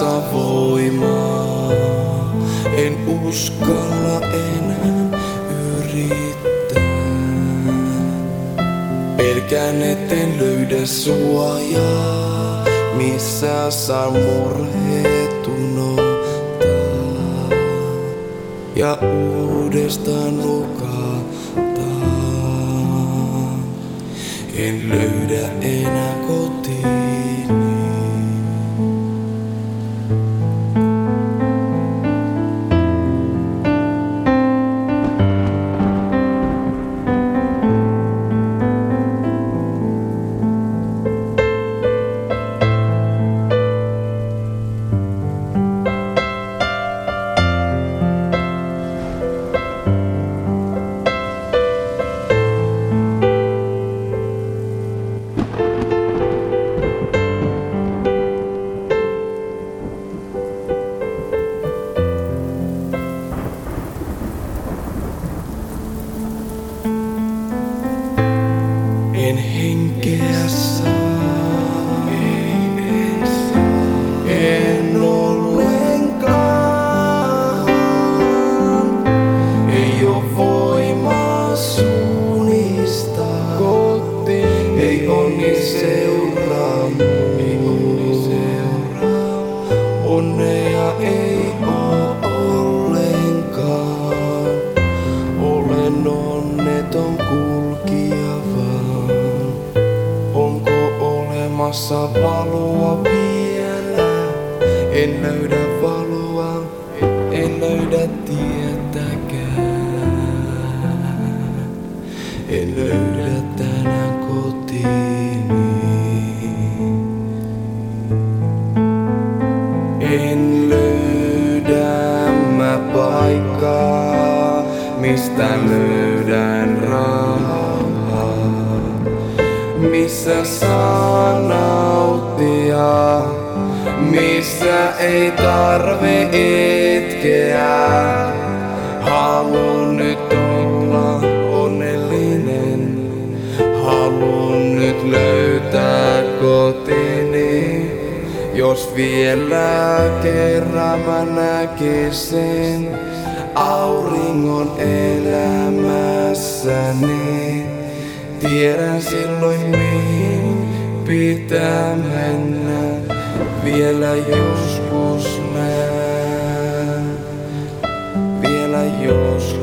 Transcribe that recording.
saa voimaa. En uskalla enää yrittää. Pelkään etten löydä suojaa, missä saan murheet unohtaa ja uudestaan nukahtaa. En löydä enää kotiini. En henkeä saa, en ollenkaan. Ei oo voimaa suunnistaa kotiin, ei onni seuraa onnea ei oo ollenkaan. Olen onneton kulkija vaan. Onko olemassa valoa vielä? En löydä valoa, en löydä tietäkään. En löydä tänään kotiini. En löydä mä paikkaa, mistä löydän rauhaa. Missä saa nauttia, missä ei tarve itkeä. Haluun nyt olla onnellinen, haluun nyt löytää kotini. Jos vielä kerran mä näkisin auringon elämässäni, tiedän silloin mihin pitää mennä. Vielä joskus näen, vielä joskus.